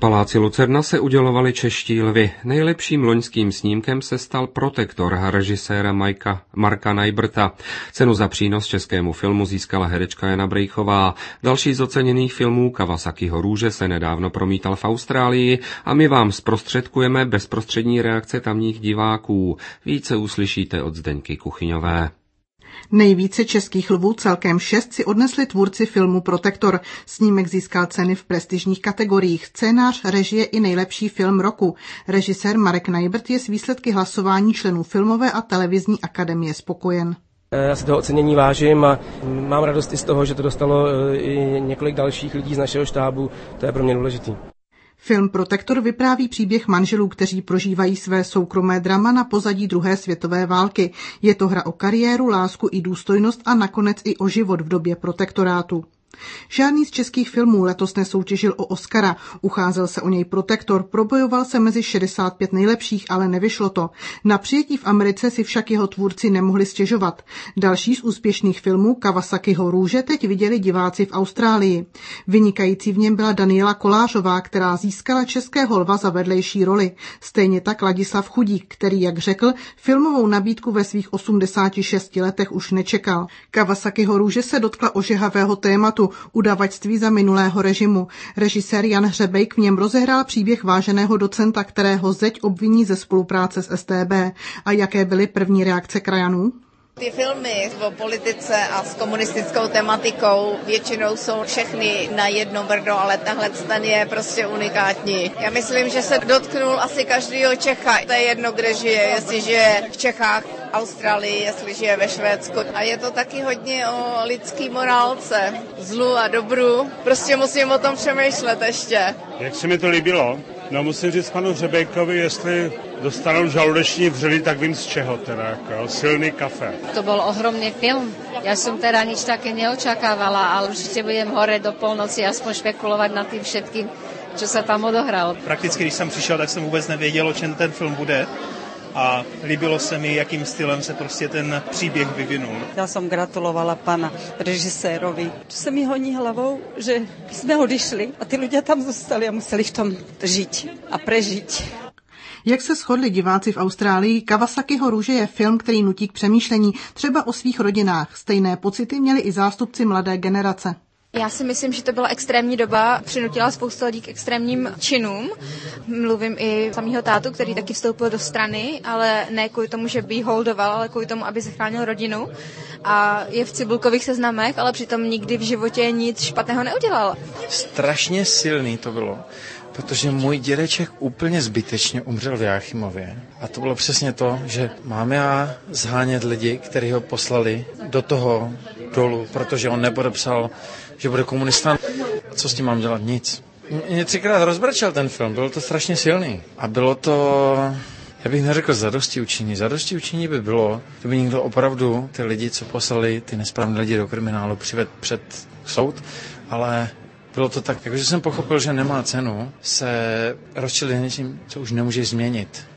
paláci Lucerna se udělovali čeští lvi. Nejlepším loňským snímkem se stal Protektor režiséra Marka Najbrta. Cenu za přínos českému filmu získala herečka Jana Brejchová. Další z oceněných filmů Kawasakiho Růže se nedávno promítal v Austrálii a my vám zprostředkujeme bezprostřední reakce tamních diváků. Více uslyšíte od Zdeňky Kuchyňové. Nejvíce českých lvů, celkem 6, si odnesli tvůrci filmu Protektor. Snímek získal ceny v prestižních kategoriích: scénář, režie i nejlepší film roku. Režisér Marek Najbrt je s výsledky hlasování členů Filmové a televizní akademie spokojen. Já si toho ocenění vážím a mám radost i z toho, že to dostalo i několik dalších lidí z našeho štábu. To je pro mě důležitý. Film Protektor vypráví příběh manželů, kteří prožívají své soukromé drama na pozadí druhé světové války. Je to hra o kariéru, lásku i důstojnost a nakonec i o život v době protektorátu. Žádný z českých filmů letos nesoutěžil o Oscara. Ucházel se o něj Protektor, probojoval se mezi 65 nejlepších, ale nevyšlo to. Na přijetí v Americe si však jeho tvůrci nemohli stěžovat. Další z úspěšných filmů Kawasakiho Růže teď viděli diváci v Austrálii. Vynikající v něm byla Daniela Kolářová, která získala českého lva za vedlejší roli. Stejně tak Ladislav Chudík, který, jak řekl, filmovou nabídku ve svých 86 letech už nečekal. Kawasakiho Růže se dotkla ožehavého tématu udavačství za minulého režimu. Režisér Jan Hřebejk v něm rozehrál příběh váženého docenta, kterého zeď obviní ze spolupráce s StB. A jaké byly první reakce krajanů? Ty filmy o politice a s komunistickou tematikou většinou jsou všechny na jedno brdo, ale tahle ten je prostě unikátní. Já myslím, že se dotknul asi každého Čecha. To je jedno, kde žije, jestli žije v Čechách, Austrálii, jestli žije ve Švédsku. A je to taky hodně o lidský morálce, zlu a dobru. Prostě musím o tom přemýšlet ještě. Jak se mi to líbilo? No, musím říct panu Hřebejkovi, jestli dostanou žaludeční vřely, tak vím z čeho teda, jako silný kafe. To bol ohromný film. Ja som teda nič také neočakávala, ale určite budem hore do polnoci aspoň špekulovať nad tým všetkým, čo sa tam odohralo. Prakticky, když jsem přišel, tak jsem vůbec nevěděl, o čem ten film bude. A líbilo se mi, jakým stylem se prostě ten příběh vyvinul. Já jsem gratulovala pana režisérovi. To se mi honí hlavou, že jsme odišli a ty lidé tam zůstali a museli v tom žít a prežít. Jak se shodli diváci v Austrálii, Kawasakiho Růže je film, který nutí k přemýšlení třeba o svých rodinách. Stejné pocity měli i zástupci mladé generace. Já si myslím, že to byla extrémní doba, přinutila spoustu lidí k extrémním činům. Mluvím i samýho tátu, který taky vstoupil do strany, ale ne kvůli tomu, že by jí holdoval, ale kvůli tomu, aby zachránil rodinu. A je v cibulkových seznamech, ale přitom nikdy v životě nic špatného neudělal. Strašně silný to bylo, protože můj dědeček úplně zbytečně umřel v Jáchymově. A to bylo přesně to, že mám já zhánět lidi, kteří ho poslali do toho dolu, protože on nepodepsal, že bude komunista. A co s tím mám dělat? Nic. Mě 3krát rozbrečel ten film, bylo to strašně silný. A bylo to, já bych neřekl zadostiučinění. Zadostiučinění by bylo, kdyby někdo opravdu ty lidi, co poslali ty nesprávné lidi do kriminálu, přivedl před soud, ale bylo to tak, jakože jsem pochopil, že nemá cenu se rozčilit něčím, co už nemůžeš změnit.